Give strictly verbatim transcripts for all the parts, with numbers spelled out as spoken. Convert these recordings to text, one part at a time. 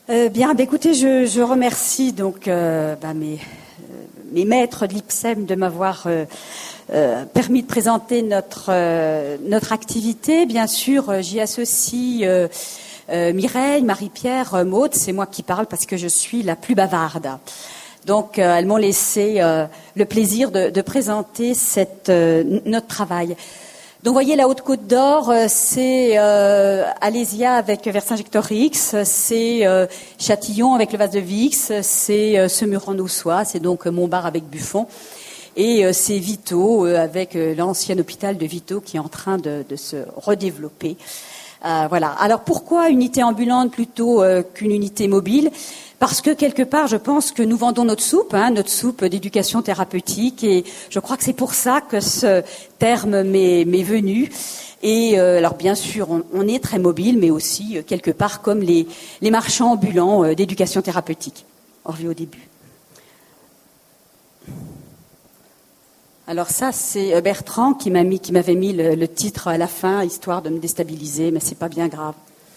Euh, bien, bah, écoutez, je, je remercie donc euh, bah, mes, euh, mes maîtres de l'I P S E M de m'avoir euh, euh, permis de présenter notre euh, notre activité. Bien sûr, j'y associe euh, euh, Mireille, Marie-Pierre, euh, Maude. C'est moi qui parle parce que je suis la plus bavarde. Donc, euh, elles m'ont laissé euh, le plaisir de, de présenter cette, euh, notre travail. Donc, vous voyez, la Haute-Côte d'Or, euh, c'est euh, Alésia avec Vercingétorix, c'est euh, Châtillon avec le vase de Vix, c'est euh, Semur-en-Auxois, c'est donc euh, Montbard avec Buffon, et euh, c'est Vito euh, avec euh, l'ancien hôpital de Vito qui est en train de, de se redévelopper. Euh, voilà. Alors, pourquoi unité ambulante plutôt euh, qu'une unité mobile ? Parce que quelque part, je pense que nous vendons notre soupe, hein, notre soupe d'éducation thérapeutique, et je crois que c'est pour ça que ce terme m'est, m'est venu. Et euh, alors bien sûr, on, on est très mobile, mais aussi euh, quelque part comme les, les marchands ambulants euh, d'éducation thérapeutique. On revient au début. Alors ça, c'est Bertrand qui m'a mis, qui m'avait mis le, le titre à la fin, histoire de me déstabiliser, mais c'est pas bien grave.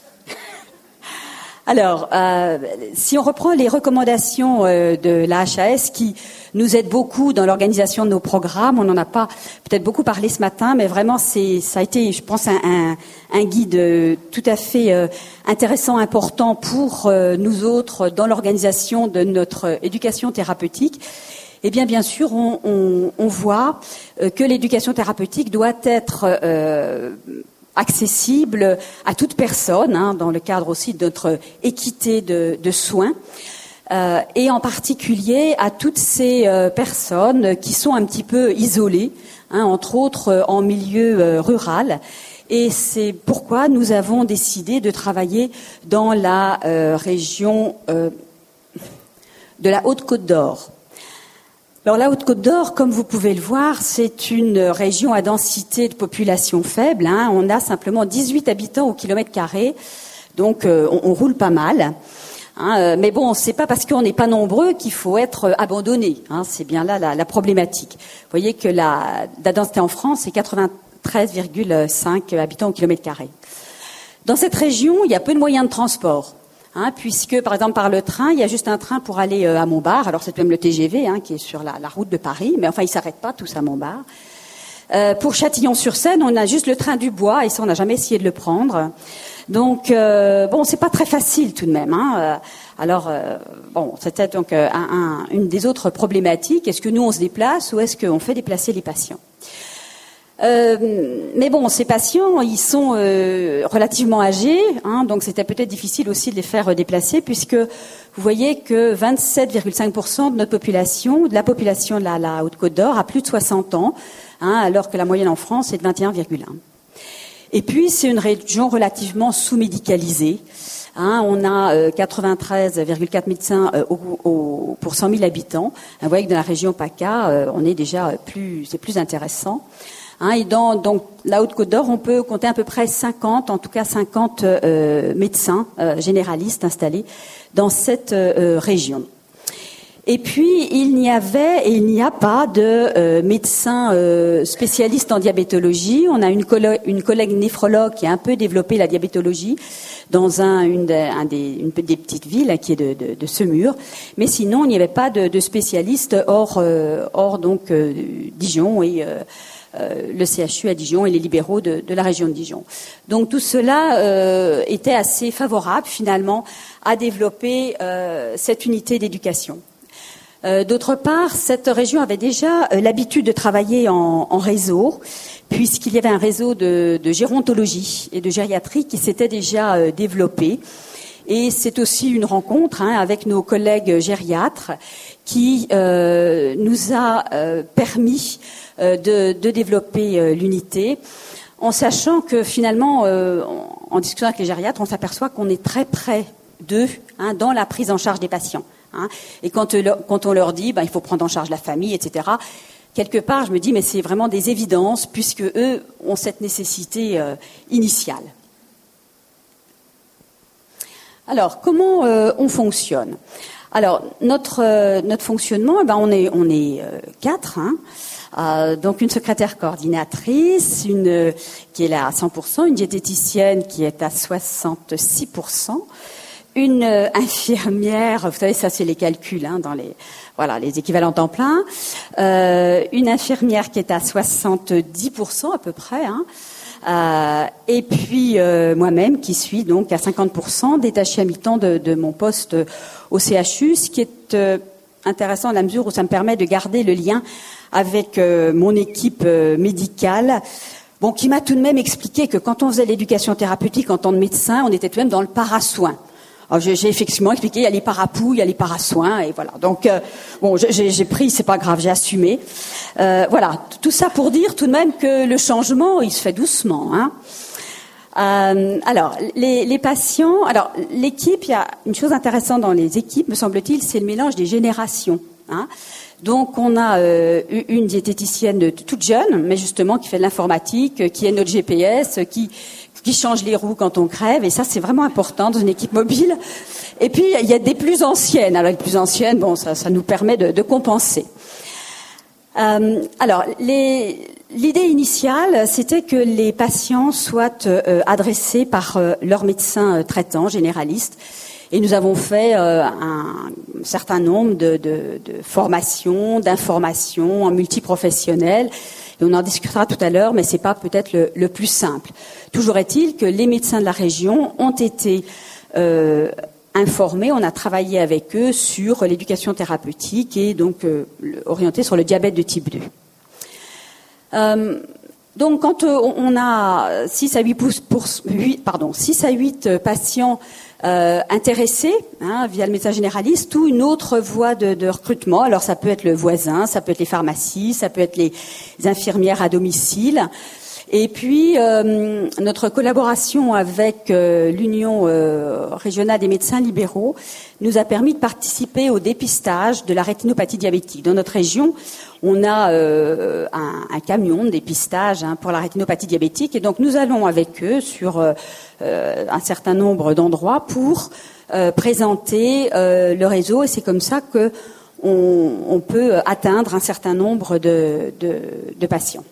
Alors, euh, si on reprend les recommandations euh, de la H A S qui nous aident beaucoup dans l'organisation de nos programmes, on n'en a pas peut-être beaucoup parlé ce matin, mais vraiment c'est ça a été, je pense, un, un, un guide euh, tout à fait euh, intéressant, important pour euh, nous autres dans l'organisation de notre éducation thérapeutique. Eh bien, bien sûr, on, on, on voit euh, que l'éducation thérapeutique doit être euh, accessible à toute personne, hein, dans le cadre aussi de notre équité de, de soins, euh, et en particulier à toutes ces euh, personnes qui sont un petit peu isolées, hein, entre autres euh, en milieu euh, rural. Et c'est pourquoi nous avons décidé de travailler dans la euh, région euh, de la Haute-Côte d'Or. Alors la Haute-Côte d'Or, comme vous pouvez le voir, c'est une région à densité de population faible, hein. On a simplement dix-huit habitants au kilomètre carré, donc euh, on, on roule pas mal. Hein, euh, mais bon, c'est pas parce qu'on n'est pas nombreux qu'il faut être euh, abandonné. Hein, c'est bien là la, la problématique. Vous voyez que la, la densité en France, c'est quatre-vingt-treize virgule cinq habitants au kilomètre carré. Dans cette région, il y a peu de moyens de transport. Hein, puisque, par exemple, par le train, il y a juste un train pour aller euh, à Montbard. Alors, c'est même le T G V hein, qui est sur la, la route de Paris, mais enfin, ils s'arrêtent pas tous à Montbard. Euh, pour Châtillon-sur-Seine, on a juste le train du Bois, et ça, on n'a jamais essayé de le prendre. Donc, euh, bon, c'est pas très facile tout de même. Hein. Euh, alors, euh, bon, c'était donc euh, un, un, une des autres problématiques. Est-ce que nous, on se déplace ou est-ce qu'on fait déplacer les patients ? Euh, mais bon, ces patients, ils sont euh, relativement âgés, hein, donc c'était peut-être difficile aussi de les faire déplacer, puisque vous voyez que vingt-sept virgule cinq pour cent de notre population, de la population de la, la Haute-Côte d'Or, a plus de soixante ans, hein, alors que la moyenne en France est de vingt et un virgule un. Et puis, c'est une région relativement sous-médicalisée. Hein, on a euh, quatre-vingt-treize virgule quatre médecins euh, au, au, pour cent mille habitants. Vous voyez que dans la région PACA, euh, on est déjà plus, c'est plus intéressant. Hein, et dans donc la Haute-Côte d'Or, on peut compter à peu près cinquante, en tout cas cinquante euh, médecins euh, généralistes installés dans cette euh, région. Et puis il n'y avait et il n'y a pas de euh, médecins euh, spécialistes en diabétologie. On a une, collo- une collègue néphrologue qui a un peu développé la diabétologie dans un, une, de, un des, une des petites villes hein, qui est de, de, de Semur. Mais sinon, il n'y avait pas de, de spécialistes hors, euh, hors donc euh, Dijon et euh, Euh, le C H U à Dijon et les libéraux de, de la région de Dijon. Donc tout cela euh, était assez favorable finalement à développer euh, cette unité d'éducation. Euh, d'autre part, cette région avait déjà euh, l'habitude de travailler en, en réseau, puisqu'il y avait un réseau de, de gérontologie et de gériatrie qui s'était déjà euh, développé. Et c'est aussi une rencontre hein, avec nos collègues gériatres qui euh, nous a euh, permis euh, de, de développer euh, l'unité, en sachant que finalement, euh, en, en discutant avec les gériatres, on s'aperçoit qu'on est très près d'eux hein, dans la prise en charge des patients. Hein. Et quand, euh, quand on leur dit, ben, il faut prendre en charge la famille, et cetera, quelque part, je me dis, mais c'est vraiment des évidences, puisque eux ont cette nécessité euh, initiale. Alors, comment euh, on fonctionne ? Alors, notre euh, notre fonctionnement, eh ben, on est on est euh, quatre, hein. Euh, donc une secrétaire coordinatrice, une euh, qui est là à cent pour cent, une diététicienne qui est à soixante-six pour cent, une euh, infirmière, vous savez, ça c'est les calculs, hein, dans les voilà les équivalents temps plein, euh, une infirmière qui est à soixante-dix pour cent à peu près, hein, euh, et puis euh, moi-même qui suis donc à cinquante pour cent détachée à mi-temps de, de mon poste au C H U, ce qui est euh, intéressant à la mesure où ça me permet de garder le lien avec euh, mon équipe euh, médicale. Bon, qui m'a tout de même expliqué que quand on faisait l'éducation thérapeutique en tant que médecin, on était tout de même dans le para-soin. Alors, j'ai, j'ai effectivement expliqué, il y a les parapouilles, il y a les para-soins, et voilà. Donc, euh, bon, j'ai, j'ai pris, c'est pas grave, j'ai assumé. Euh, voilà, tout ça pour dire tout de même que le changement, il se fait doucement, hein. Euh, alors, les, les patients, alors l'équipe, il y a une chose intéressante dans les équipes, me semble-t-il, c'est le mélange des générations, hein. Donc, on a euh, une diététicienne toute jeune, mais justement qui fait de l'informatique, qui est notre G P S, qui qui change les roues quand on crève, et ça, c'est vraiment important dans une équipe mobile. Et puis, il y a des plus anciennes. Alors, les plus anciennes, bon, ça, ça nous permet de, de compenser. Euh, alors, les, l'idée initiale, c'était que les patients soient euh, adressés par euh, leur médecin euh, traitant, généraliste. Et nous avons fait euh, un certain nombre de, de, de formations, d'informations en multiprofessionnel. Et on en discutera tout à l'heure, mais c'est pas peut-être le, le plus simple. Toujours est-il que les médecins de la région ont été euh, informés. On a travaillé avec eux sur l'éducation thérapeutique et donc euh, orienté sur le diabète de type deux. Euh, donc, quand euh, on a six à huit, pour, huit, pardon, six à huit patients Euh, intéressés, hein, via le médecin généraliste, ou une autre voie de, de recrutement. Alors ça peut être le voisin, ça peut être les pharmacies, ça peut être les infirmières à domicile. Et puis euh, notre collaboration avec euh, l'Union euh, régionale des médecins libéraux nous a permis de participer au dépistage de la rétinopathie diabétique. Dans notre région, on a euh, un, un camion de dépistage, hein, pour la rétinopathie diabétique, et donc nous allons avec eux sur euh, euh, un certain nombre d'endroits pour euh, présenter euh, le réseau, et c'est comme ça que on, on peut atteindre un certain nombre de, de, de patients.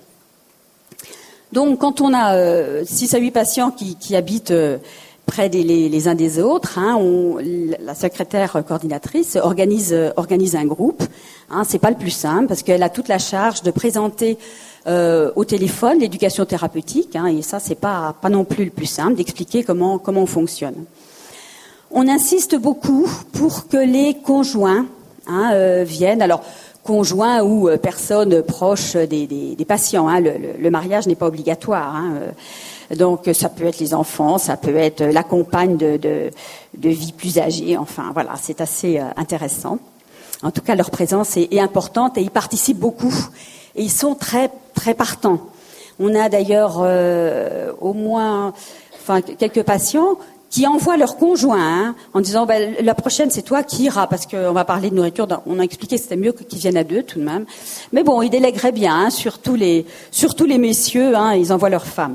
Donc, quand on a euh, six à huit patients qui, qui habitent euh, près des, les, les uns des autres, hein, on, la secrétaire coordinatrice organise, euh, organise un groupe. Hein, c'est pas le plus simple parce qu'elle a toute la charge de présenter euh, au téléphone l'éducation thérapeutique, hein, et ça, c'est pas pas non plus le plus simple d'expliquer comment comment on fonctionne. On insiste beaucoup pour que les conjoints, hein, euh, viennent. Alors, conjoint ou euh, personne proche des, des, des patients. Hein. Le, le, le mariage n'est pas obligatoire. Hein. Euh, donc ça peut être les enfants, ça peut être la compagne de, de, de vie plus âgée. Enfin voilà, c'est assez euh, intéressant. En tout cas, leur présence est, est importante et ils participent beaucoup. Et ils sont très très partants. On a d'ailleurs euh, au moins, enfin quelques patients qui envoient leur conjoint, hein, en disant ben, la prochaine c'est toi qui iras, parce qu'on va parler de nourriture. On a expliqué que c'était mieux qu'ils viennent à deux tout de même. Mais bon, ils délègueraient bien, hein, surtout les surtout les messieurs, hein, ils envoient leurs femmes.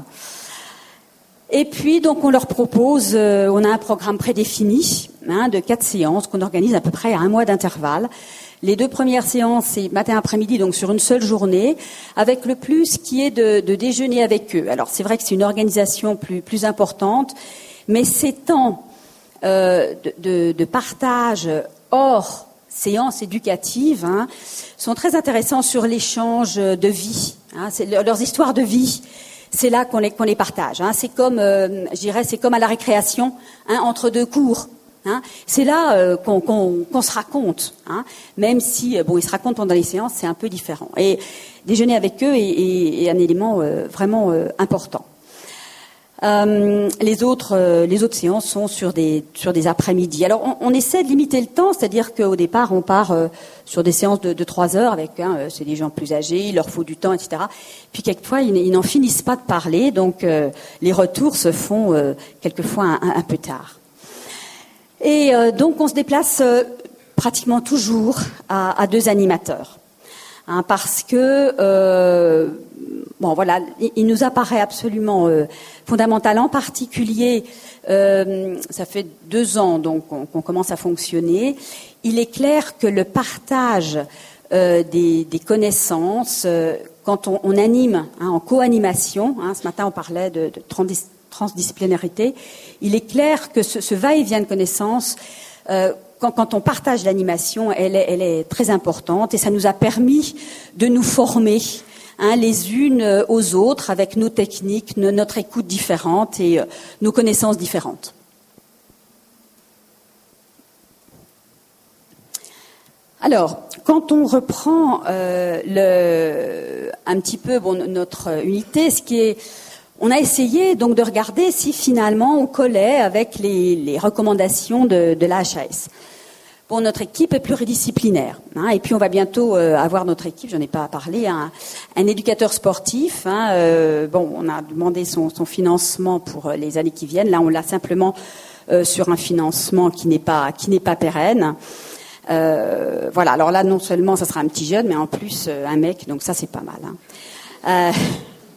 Et puis donc on leur propose, euh, on a un programme prédéfini, hein, de quatre séances qu'on organise à peu près à un mois d'intervalle. Les deux premières séances, c'est matin après-midi, donc sur une seule journée, avec le plus qui est de, de déjeuner avec eux. Alors c'est vrai que c'est une organisation plus plus importante. Mais ces temps euh, de, de, de partage hors séances éducatives, hein, sont très intéressants sur l'échange de vie, hein, c'est leurs histoires de vie. C'est là qu'on les, qu'on les partage. Hein. C'est comme, euh, je dirais, c'est comme à la récréation, hein, entre deux cours. Hein. C'est là euh, qu'on, qu'on, qu'on se raconte, hein, même si bon, ils se racontent pendant les séances, c'est un peu différent. Et déjeuner avec eux est, est, est un élément euh, vraiment euh, important. Euh, les autres, euh, les autres séances sont sur des sur des après-midi. Alors, on, on essaie de limiter le temps, c'est-à-dire qu'au départ, on part euh, sur des séances de, de trois heures avec, hein, euh, c'est des gens plus âgés, il leur faut du temps, et cetera. Puis quelquefois, ils, ils n'en finissent pas de parler, donc euh, les retours se font euh, quelquefois un, un, un peu tard. Et euh, donc, on se déplace euh, pratiquement toujours à, à deux animateurs, hein, parce que euh, bon, voilà, il, il nous apparaît absolument euh, fondamental, en particulier, euh, ça fait deux ans donc qu'on, qu'on commence à fonctionner. Il est clair que le partage euh, des, des connaissances, euh, quand on, on anime, hein, en co-animation, hein, ce matin on parlait de, de transdisciplinarité, il est clair que ce, ce va-et-vient de connaissances, euh, quand, quand on partage l'animation, elle est, elle est très importante et ça nous a permis de nous former hein, les unes aux autres avec nos techniques, nos, notre écoute différente et euh, nos connaissances différentes. Alors, quand on reprend euh, le, un petit peu bon, notre unité, ce qui est, on a essayé donc de regarder si finalement on collait avec les, les recommandations de, de la H A S. Bon, notre équipe est pluridisciplinaire, hein, et puis on va bientôt euh, avoir notre équipe, j'en ai pas parlé, un, un éducateur sportif. Hein, euh, bon, on a demandé son, son financement pour les années qui viennent. Là, on l'a simplement euh, sur un financement qui n'est pas qui n'est pas pérenne. Euh, voilà. Alors là, non seulement ça sera un petit jeune, mais en plus euh, un mec. Donc ça, c'est pas mal. Hein. Euh,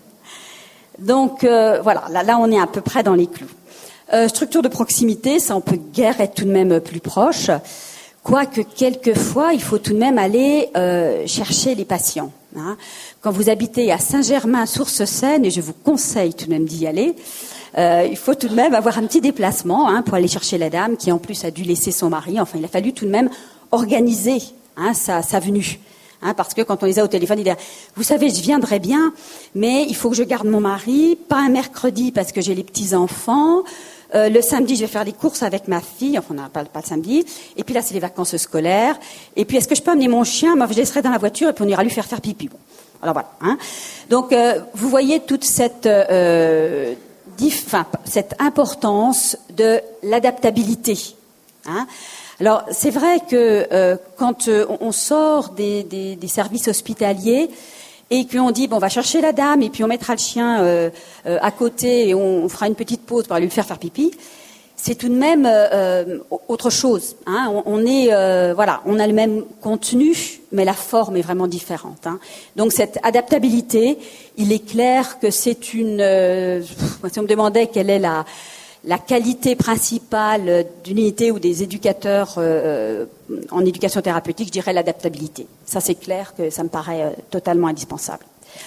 donc euh, voilà. Là, là, on est à peu près dans les clous. Euh, structure de proximité, ça, on peut guère être tout de même plus proche. Quoique quelquefois, il faut tout de même aller euh, chercher les patients. Hein. Quand vous habitez à Saint-Germain-sur-Seine, et je vous conseille tout de même d'y aller. Euh, il faut tout de même avoir un petit déplacement hein, pour aller chercher la dame qui en plus a dû laisser son mari. Enfin, il a fallu tout de même organiser hein, sa, sa venue. Hein, parce que quand on les a au téléphone, il dit « Vous savez, je viendrai bien, mais il faut que je garde mon mari, pas un mercredi parce que j'ai les petits-enfants. Euh, le samedi, je vais faire les courses avec ma fille. Enfin, on n'a pas, pas le samedi. Et puis là, c'est les vacances scolaires. Et puis, est-ce que je peux amener mon chien? Moi, je laisserai dans la voiture et puis on ira lui faire faire pipi. » Bon, alors voilà. Hein. Donc, euh, vous voyez toute cette... Euh, Enfin, cette importance de l'adaptabilité. Hein. Alors, c'est vrai que euh, quand euh, on sort des, des, des services hospitaliers et qu'on dit, bon, on va chercher la dame et puis on mettra le chien euh, euh, à côté et on, on fera une petite pause pour aller lui faire faire pipi, c'est tout de même euh, autre chose. Hein. On, on est, euh, voilà, on a le même contenu, mais la forme est vraiment différente. Hein. Donc cette adaptabilité, il est clair que c'est une. Euh, si on me demandait quelle est la, la qualité principale d'une unité ou des éducateurs euh, en éducation thérapeutique, je dirais l'adaptabilité. Ça, c'est clair que ça me paraît euh, totalement indispensable.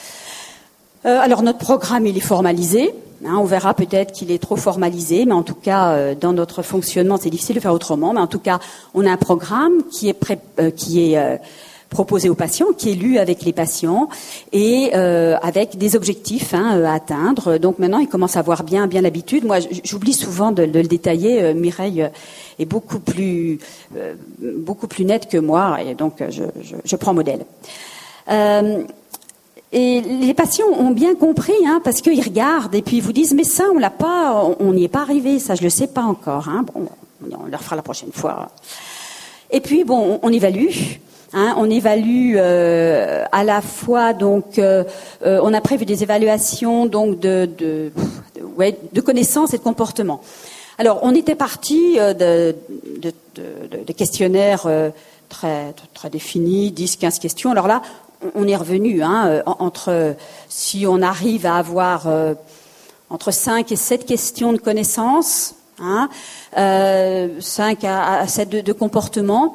Euh, alors notre programme, il est formalisé. Hein, on verra peut-être qu'il est trop formalisé, mais en tout cas, euh, dans notre fonctionnement, c'est difficile de faire autrement. Mais en tout cas, on a un programme qui est, pré- euh, qui est euh, proposé aux patients, qui est lu avec les patients et euh, avec des objectifs hein, à atteindre. Donc maintenant, ils commencent à avoir bien, bien l'habitude. Moi, j'oublie souvent de, de le détailler. Euh, Mireille est beaucoup plus, euh, beaucoup plus nette que moi, et donc je, je, je prends modèle. Euh, Et les patients ont bien compris, hein, parce qu'ils regardent et puis ils vous disent mais ça on l'a pas, on n'y est pas arrivé, ça je le sais pas encore. Hein. Bon, on le refera la prochaine fois. Et puis bon, on, on évalue, hein, on évalue euh, à la fois donc euh, euh, on a prévu des évaluations donc de de, de, ouais, de connaissances et de comportement. Alors on était parti euh, de, de, de, de questionnaires euh, très très définis, dix quinze questions. Alors là on est revenu hein, entre si on arrive à avoir euh, entre cinq et sept questions de connaissances, hein, euh, cinq à sept de, de comportement.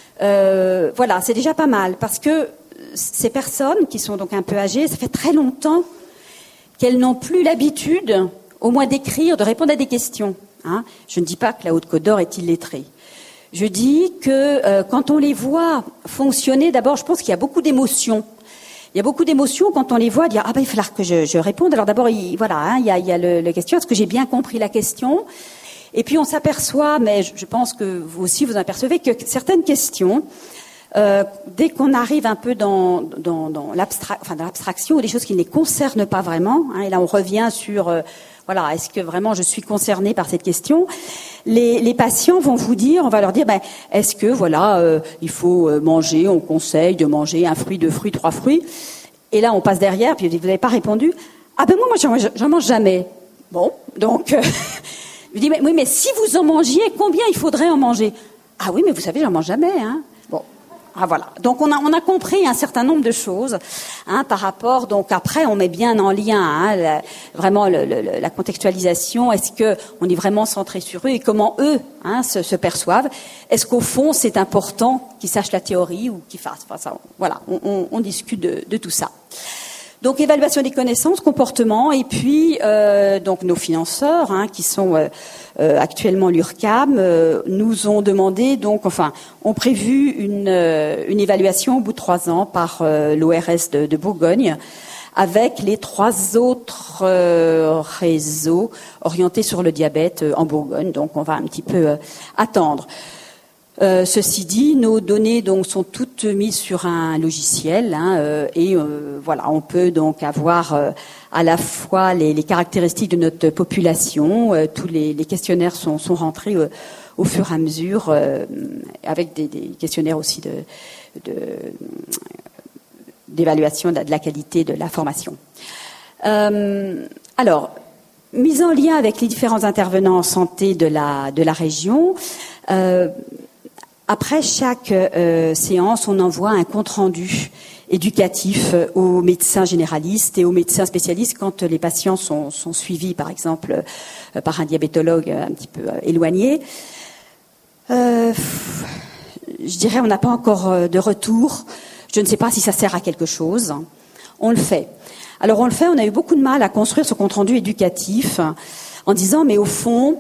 Euh, voilà, c'est déjà pas mal parce que ces personnes qui sont donc un peu âgées, ça fait très longtemps qu'elles n'ont plus l'habitude, au moins d'écrire, de répondre à des questions. Hein. Je ne dis pas que la Haute-Côte d'Or est illettrée. Je dis que euh, quand on les voit fonctionner, d'abord, je pense qu'il y a beaucoup d'émotions. Il y a beaucoup d'émotions quand on les voit dire ah ben il va falloir que je, je réponde. Alors d'abord, il, voilà, hein, il y a, il y a le, le question. Est-ce que j'ai bien compris la question? Et puis on s'aperçoit, mais je, je pense que vous aussi vous en apercevez que certaines questions, euh, dès qu'on arrive un peu dans, dans, dans, l'abstra- enfin, dans l'abstraction ou des choses qui ne les concernent pas vraiment, hein, et là on revient sur euh, voilà, est-ce que vraiment je suis concernée par cette question? Les, les patients vont vous dire, on va leur dire, ben, est-ce que voilà, euh, il faut manger, on conseille de manger un fruit, deux fruits, trois fruits. Et là, on passe derrière, puis vous n'avez pas répondu. Ah ben moi, moi, j'en, j'en mange jamais. Bon, donc, euh, je dis, mais, oui, mais si vous en mangiez, combien il faudrait en manger? Ah oui, mais vous savez, j'en mange jamais, hein. Bon. Ah voilà. Donc on a on a compris un certain nombre de choses hein, par rapport. Donc après on met bien en lien hein, la, vraiment le, le, la contextualisation. Est-ce que on est vraiment centré sur eux et comment eux hein, se, se perçoivent? Est-ce qu'au fond c'est important qu'ils sachent la théorie ou qu'ils fassent? Enfin, ça, voilà, on, on, on discute de, de tout ça. Donc évaluation des connaissances, comportement, et puis euh, donc nos financeurs, hein, qui sont euh, euh, actuellement l'U R C A M, euh, nous ont demandé donc, enfin, ont prévu une euh, une évaluation au bout de trois ans par euh, l'O R S de, de Bourgogne, avec les trois autres euh, réseaux orientés sur le diabète euh, en Bourgogne. Donc on va un petit peu euh, attendre. Euh, ceci dit, nos données donc sont toutes mises sur un logiciel, hein, euh, et euh, voilà, on peut donc avoir euh, à la fois les, les caractéristiques de notre population. Euh, tous les, les questionnaires sont, sont rentrés euh, au fur et à mesure, euh, avec des, des questionnaires aussi de, de d'évaluation de la, de la qualité de la formation. Euh, alors, mise en lien avec les différents intervenants en santé de la de la région. Euh, Après chaque euh, séance, on envoie un compte-rendu éducatif aux médecins généralistes et aux médecins spécialistes quand les patients sont, sont suivis, par exemple, euh, par un diabétologue un petit peu euh, éloigné. Euh, je dirais, on n'a pas encore de retour. Je ne sais pas si ça sert à quelque chose. On le fait. Alors on le fait, on a eu beaucoup de mal à construire ce compte-rendu éducatif en disant, mais au fond...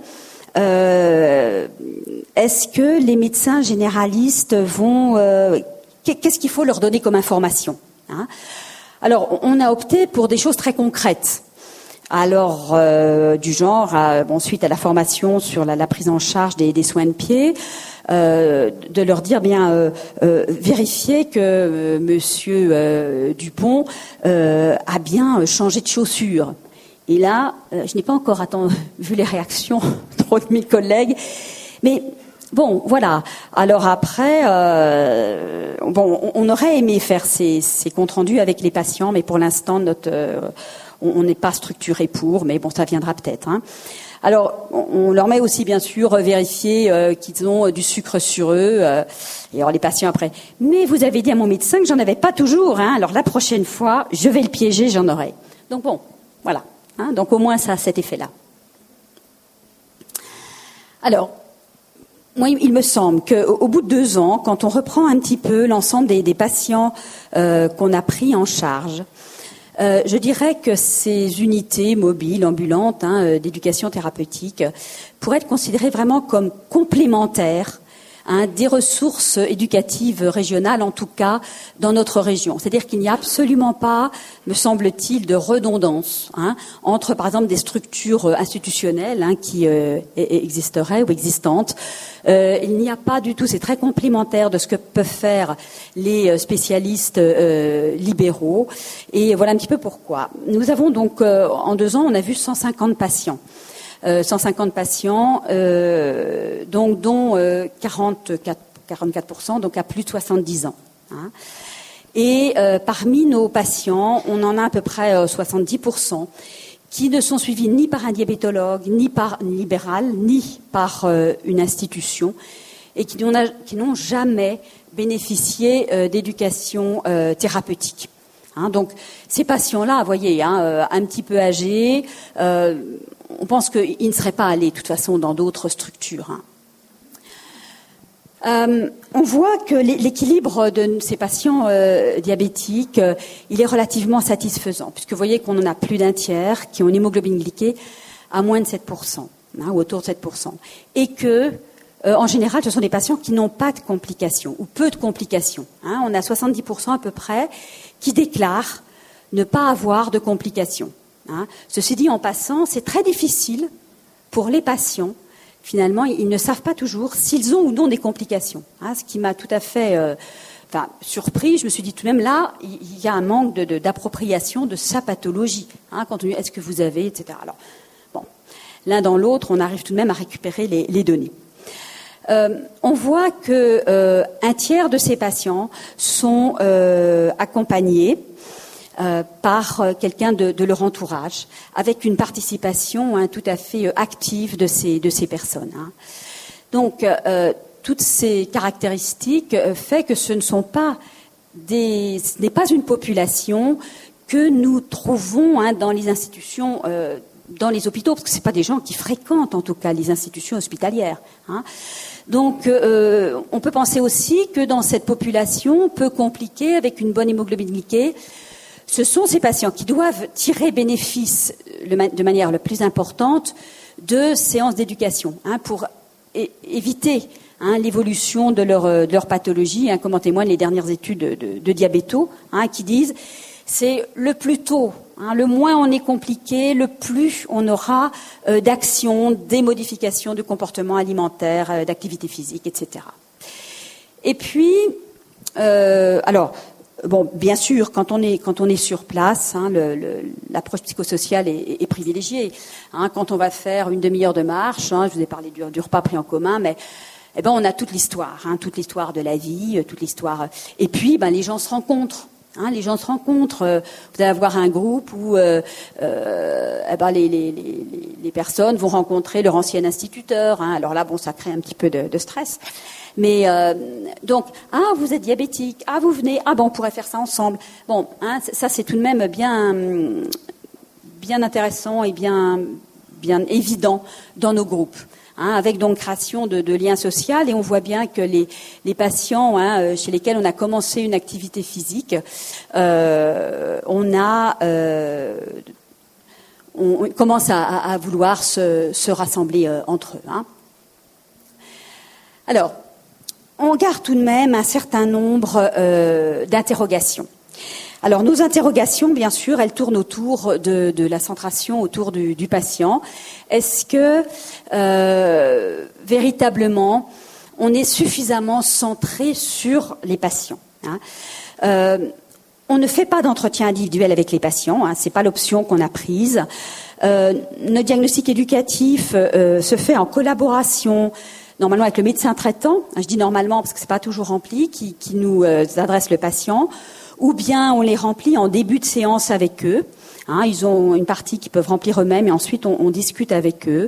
Euh, est-ce que les médecins généralistes vont... Euh, qu'est-ce qu'il faut leur donner comme information, hein? Alors, on a opté pour des choses très concrètes. Alors, euh, du genre, à, bon, suite à la formation sur la, la prise en charge des, des soins de pied, euh, de leur dire, bien, euh, euh, vérifier que euh, Monsieur euh, Dupont euh, a bien changé de chaussures. Et là, euh, je n'ai pas encore attendu, vu les réactions trop de mes collègues, mais bon, voilà. Alors après, euh, bon, on, on aurait aimé faire ces, ces comptes rendus avec les patients, mais pour l'instant, notre, euh, on n'est pas structuré pour. Mais bon, ça viendra peut-être, hein. Alors, on, on leur met aussi, bien sûr, vérifier euh, qu'ils ont du sucre sur eux. Euh, et alors les patients après. Mais vous avez dit à mon médecin que j'en avais pas toujours, hein. Alors la prochaine fois, je vais le piéger, j'en aurai. Donc bon, voilà. Hein, donc au moins ça a cet effet-là. Alors, moi, il me semble qu'au au bout de deux ans, quand on reprend un petit peu l'ensemble des, des patients euh, qu'on a pris en charge, euh, je dirais que ces unités mobiles, ambulantes, hein, d'éducation thérapeutique, pourraient être considérées vraiment comme complémentaires, hein, des ressources éducatives régionales, en tout cas dans notre région. C'est-à-dire qu'il n'y a absolument pas, me semble-t-il, de redondance, hein, entre, par exemple, des structures institutionnelles, hein, qui euh, existeraient ou existantes. Euh, il n'y a pas du tout, c'est très complémentaire de ce que peuvent faire les spécialistes euh, libéraux. Et voilà un petit peu pourquoi. Nous avons donc, euh, en deux ans, on a vu cent cinquante patients. Euh, cent cinquante patients, euh, donc, dont euh, quarante-quatre, quarante-quatre pour cent, donc à plus de soixante-dix ans, hein. Et euh, parmi nos patients, on en a à peu près euh, soixante-dix pour cent qui ne sont suivis ni par un diabétologue, ni par un libéral, ni par euh, une institution, et qui n'ont, qui n'ont jamais bénéficié euh, d'éducation euh, thérapeutique. Hein, donc ces patients-là, vous voyez, hein, euh, un petit peu âgés, euh, on pense qu'ils ne seraient pas allés de toute façon dans d'autres structures, hein. Euh, on voit que l'équilibre de ces patients euh, diabétiques, euh, il est relativement satisfaisant, puisque vous voyez qu'on en a plus d'un tiers qui ont une hémoglobine glyquée à moins de sept pour cent, hein, ou autour de sept pour cent, et que Euh, en général, ce sont des patients qui n'ont pas de complications ou peu de complications, hein. On a soixante-dix pour cent à peu près qui déclarent ne pas avoir de complications, hein. Ceci dit, en passant, c'est très difficile pour les patients. Finalement, ils ne savent pas toujours s'ils ont ou non des complications, hein, ce qui m'a tout à fait euh, enfin, surpris. Je me suis dit tout de même là, il y a un manque de, de, d'appropriation de sa pathologie, hein, quand on dit est-ce que vous avez, et cetera. Alors, bon, l'un dans l'autre, on arrive tout de même à récupérer les, les données. Euh, on voit que euh, un tiers de ces patients sont euh, accompagnés euh, par euh, quelqu'un de, de leur entourage, avec une participation, hein, tout à fait euh, active de ces de ces personnes, hein. Donc, euh, toutes ces caractéristiques euh, fait que ce ne sont pas des, ce n'est pas une population que nous trouvons, hein, dans les institutions. Euh, dans les hôpitaux, parce que ce n'est pas des gens qui fréquentent en tout cas les institutions hospitalières, hein. Donc euh, on peut penser aussi que dans cette population, peu compliquée, avec une bonne hémoglobine glyquée, ce sont ces patients qui doivent tirer bénéfice de manière la plus importante de séances d'éducation, hein, pour é- éviter hein, l'évolution de leur, de leur pathologie, hein, comme en témoignent les dernières études de, de, de diabétos, hein, qui disent c'est le plus tôt, hein, le moins on est compliqué, le plus on aura euh, d'actions, des modifications de comportement alimentaire, euh, d'activité physique, et cetera. Et puis, euh, alors, bon, bien sûr, quand on est quand on est sur place, hein, le, le, l'approche psychosociale est, est, est privilégiée. Hein, quand on va faire une demi-heure de marche, hein, je vous ai parlé du, du repas pris en commun, mais eh ben on a toute l'histoire, hein, toute l'histoire de la vie, toute l'histoire. Et puis, ben les gens se rencontrent. Hein, les gens se rencontrent. Vous allez avoir un groupe où euh, euh, eh ben les, les, les, les personnes vont rencontrer leur ancien instituteur. Hein. Alors là, bon, ça crée un petit peu de, de stress. Mais euh, donc, ah, vous êtes diabétique. Ah, vous venez. Ah, bon, on pourrait faire ça ensemble. Bon, hein, ça, c'est tout de même bien, bien intéressant et bien, bien évident dans nos groupes. Hein, avec donc création de, de liens sociaux, et on voit bien que les, les patients hein, chez lesquels on a commencé une activité physique, euh, on a, euh, on, on commence à, à vouloir se, se rassembler euh, entre eux. Hein. Alors, on garde tout de même un certain nombre euh, d'interrogations. Alors, nos interrogations, bien sûr, elles tournent autour de, de la centration autour du, du patient. Est-ce que, euh, véritablement, on est suffisamment centré sur les patients, hein? euh, On ne fait pas d'entretien individuel avec les patients, hein, c'est pas l'option qu'on a prise. Euh, notre diagnostic éducatif euh, se fait en collaboration, normalement avec le médecin traitant. Je dis normalement parce que c'est pas toujours rempli, qui, qui nous euh, adresse le patient. Ou bien on les remplit en début de séance avec eux. Hein, ils ont une partie qu'ils peuvent remplir eux-mêmes et ensuite on, on discute avec eux.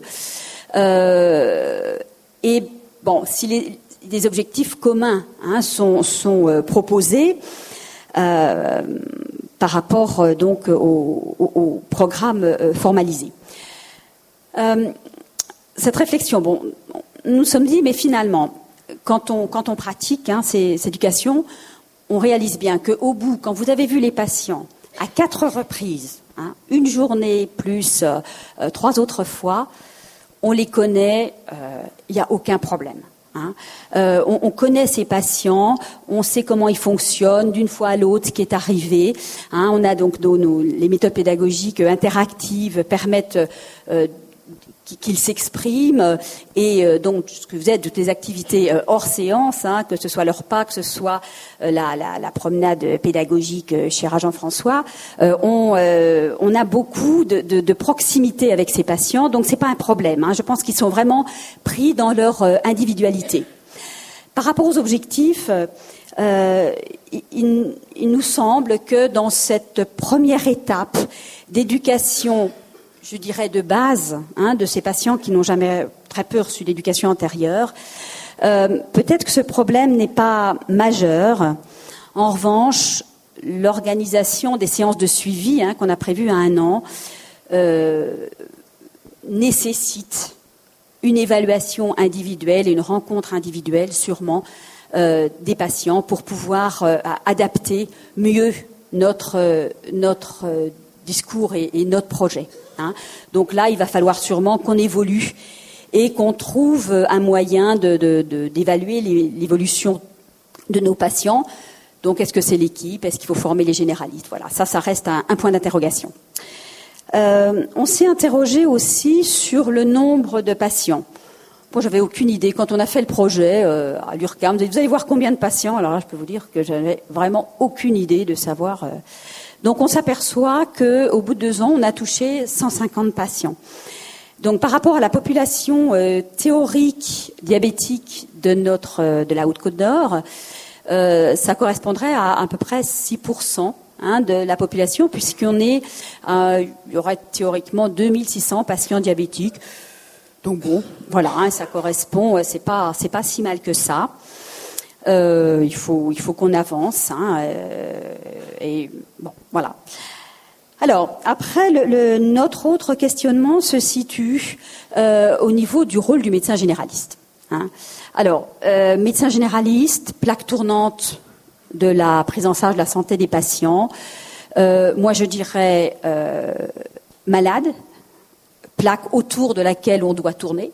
Euh, et bon, si les, des objectifs communs hein, sont, sont euh, proposés euh, par rapport euh, donc au, au, au programme euh, formalisé. Euh, cette réflexion, bon, nous nous sommes dit, mais finalement, quand on, quand on pratique hein, ces, ces éducations, on réalise bien qu'au bout, quand vous avez vu les patients à quatre reprises, hein, une journée plus euh, euh, trois autres fois, on les connaît, il euh, n'y a aucun problème. Hein. Euh, on, on connaît ces patients, on sait comment ils fonctionnent d'une fois à l'autre, ce qui est arrivé. Hein. On a donc nos, nos, les méthodes pédagogiques interactives permettent euh, qu'ils s'expriment et euh, donc ce que vous êtes toutes les activités euh, hors séance, hein, que ce soit leur repas, que ce soit euh, la, la, la promenade pédagogique euh, chez Jean-François, euh, on, euh, on a beaucoup de, de, de proximité avec ces patients, donc c'est pas un problème. Hein. Je pense qu'ils sont vraiment pris dans leur euh, individualité. Par rapport aux objectifs, euh, il, il nous semble que dans cette première étape d'éducation, je dirais, de base, hein, de ces patients qui n'ont jamais très peu reçu d'éducation antérieure. Euh, peut-être que ce problème n'est pas majeur. En revanche, l'organisation des séances de suivi, hein, qu'on a prévues à un an, euh, nécessite une évaluation individuelle et une rencontre individuelle, sûrement, euh, des patients pour pouvoir euh, adapter mieux notre, euh, notre euh, discours et, et notre projet. Hein. Donc là, il va falloir sûrement qu'on évolue et qu'on trouve un moyen de, de, de, d'évaluer l'évolution de nos patients. Donc, est-ce que c'est l'équipe? Est-ce qu'il faut former les généralistes? Voilà, ça, ça reste un, un point d'interrogation. Euh, on s'est interrogé aussi sur le nombre de patients. Moi, j'avais aucune idée. Quand on a fait le projet euh, à l'U R C A M, vous allez voir combien de patients. Alors là, je peux vous dire que j'avais vraiment aucune idée de savoir... Euh, Donc, on s'aperçoit qu'au bout de deux ans, on a touché cent cinquante patients. Donc, par rapport à la population euh, théorique diabétique de notre euh, de la Haute-Côte d'Or, euh, ça correspondrait à à peu près six pour cent hein, de la population, puisqu'on est, euh, il y aurait théoriquement deux mille six cents patients diabétiques. Donc bon, voilà, hein, ça correspond, c'est pas c'est pas si mal que ça. Euh, il faut il faut qu'on avance hein, euh, et bon voilà. Alors après le, le, notre autre questionnement se situe euh, au niveau du rôle du médecin généraliste. Hein. Alors euh, médecin généraliste, plaque tournante de la prise en charge de la santé des patients. Euh, moi, je dirais euh, malade, plaque autour de laquelle on doit tourner.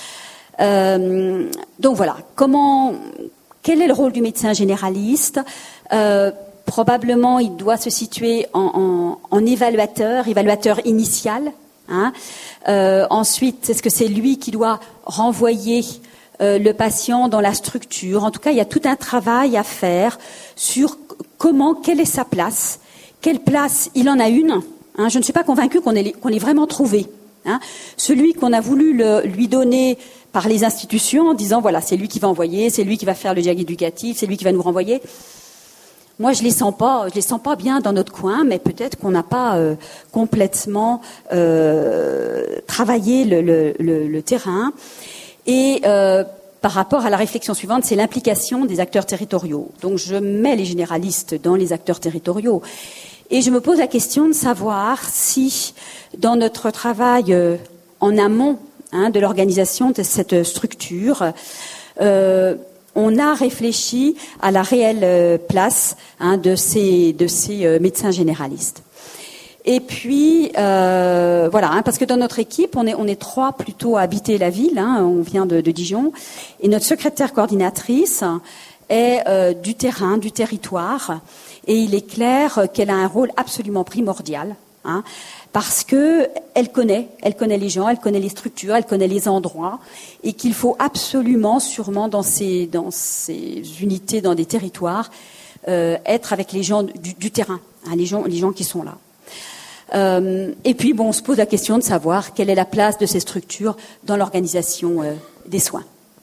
Euh, donc voilà, comment, quel est le rôle du médecin généraliste? euh, Probablement, il doit se situer en, en, en évaluateur, évaluateur initial. Hein. Euh, ensuite, est-ce que c'est lui qui doit renvoyer euh, le patient dans la structure? En tout cas, il y a tout un travail à faire sur comment, quelle est sa place, quelle place il en a une. Hein. Je ne suis pas convaincue qu'on ait, qu'on ait vraiment trouvé. Hein. Celui qu'on a voulu le, lui donner par les institutions en disant voilà, c'est lui qui va envoyer, c'est lui qui va faire le dialogue éducatif, c'est lui qui va nous renvoyer. Moi, je les sens pas, je les sens pas bien dans notre coin, mais peut-être qu'on n'a pas euh, complètement euh, travaillé le, le, le, le terrain. Et euh, par rapport à la réflexion suivante, c'est l'implication des acteurs territoriaux. Donc, je mets les généralistes dans les acteurs territoriaux, et je me pose la question de savoir si, dans notre travail euh, en amont hein, de l'organisation de cette structure, euh, on a réfléchi à la réelle place hein, de ces, de ces euh, médecins généralistes. Et puis, euh, voilà, hein, parce que dans notre équipe, on est, on est trois plutôt à habiter la ville, hein, on vient de, de Dijon, et notre secrétaire coordinatrice est euh, du terrain, du territoire, et il est clair qu'elle a un rôle absolument primordial, hein, parce que elle connaît, elle connaît les gens, elle connaît les structures, elle connaît les endroits, et qu'il faut absolument, sûrement dans ces dans ces unités, dans des territoires, euh, être avec les gens du, du terrain, hein, les gens les gens qui sont là. Euh, et puis bon, on se pose la question de savoir quelle est la place de ces structures dans l'organisation euh, des soins.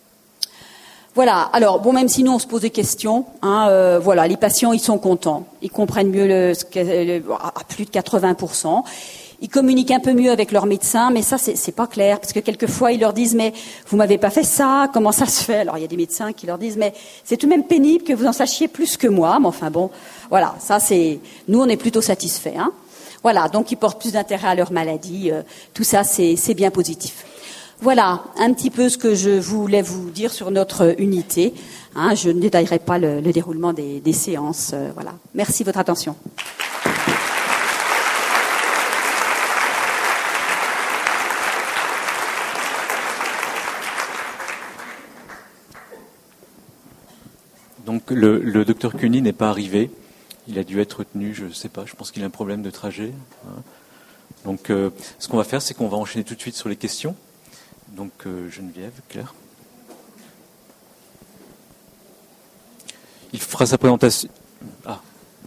Voilà. Alors bon, même si nous on se pose des questions, hein, euh, voilà, les patients ils sont contents, ils comprennent mieux le, le à plus de quatre-vingts pour cent. Ils communiquent un peu mieux avec leur médecin, mais ça c'est, c'est pas clair parce que quelquefois ils leur disent mais vous m'avez pas fait ça, comment ça se fait? Alors il y a des médecins qui leur disent mais c'est tout de même pénible que vous en sachiez plus que moi, mais enfin bon, voilà, ça c'est nous on est plutôt satisfaits. Hein. Voilà, donc ils portent plus d'intérêt à leur maladie, euh, tout ça c'est, c'est bien positif. Voilà un petit peu ce que je voulais vous dire sur notre unité. Hein, je ne détaillerai pas le, le déroulement des, des séances. Euh, voilà. Merci de votre attention. Donc le, le docteur Cuny n'est pas arrivé. Il a dû être retenu, je ne sais pas, je pense qu'il a un problème de trajet. Hein. Donc euh, ce qu'on va faire, c'est qu'on va enchaîner tout de suite sur les questions. Donc euh, Geneviève, Claire. Il fera sa présentation. Ah.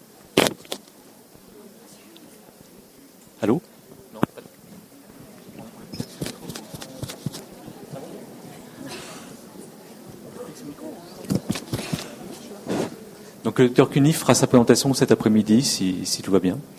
Allô ? Non. Donc le docteur Cuny fera sa présentation cet après-midi, si, si tout va bien.